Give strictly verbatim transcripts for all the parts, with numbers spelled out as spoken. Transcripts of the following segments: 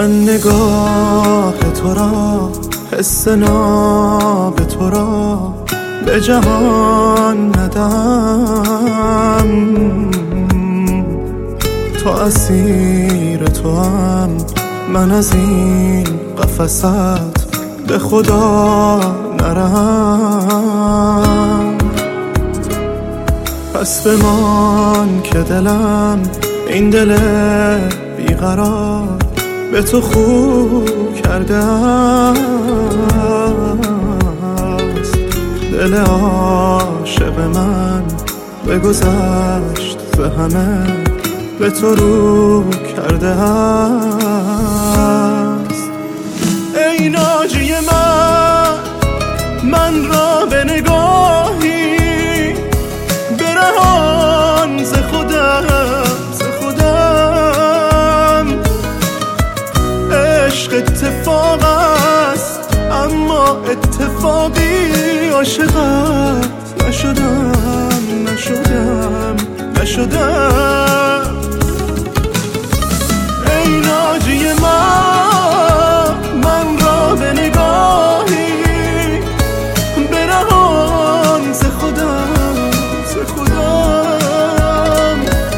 من نگاه تو را، حس ناب تو را به جهان ندم. تو اسیر تو هم، من از این قفست به خدا نرم. پس بمان که دلم، این دل بیقرار به تو خو کرده است. دل عاشق من بگذشت ز همه، به تو رو کرده است. ای ناجی من، من را به نگاهی برهان ز خودم، ز خودم. عشق اتفاق است اما اتفاقی عاشقت نشدم، نشدم، نشدم. ای ناجی من، من را به نگاهی برهان ز خودم، ز خودم.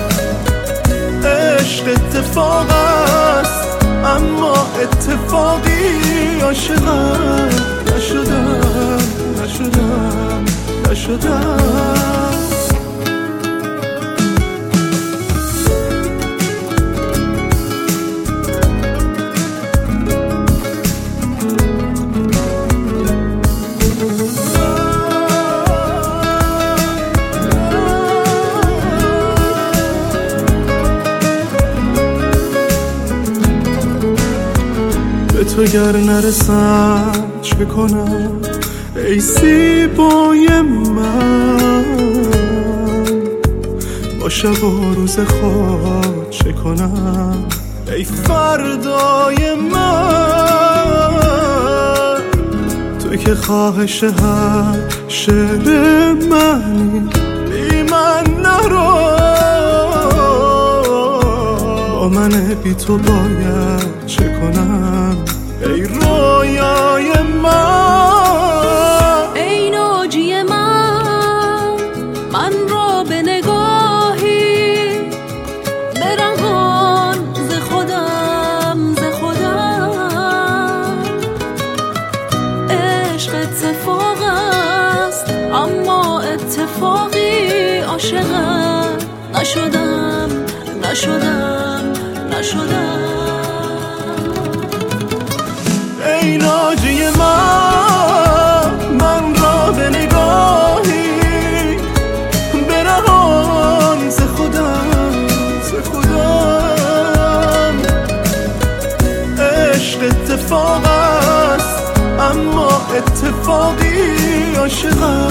عشق اتفاق است اما اتفاقی عاشقت نشدم، نشدم، نشدم. تو گر نرسم چه کنم ای زیبای من؟ با شب و روز خود چه کنم ای فردای من؟ تو که خواهش هر شعر منی، بی من نرو. با من بی تو باید چه کنم ای رویای من؟ ای ناجی من، من را به نگاهی برهان ز خودم، ز خودم. عشق اتفاق است اما اتفاقی عاشقت نشدم، نشدم، نشدم. ای ناجی من، من را به نگاهی برهان ز خودم، ز خودم. عشق اتفاق است اما اتفاقی عاشقت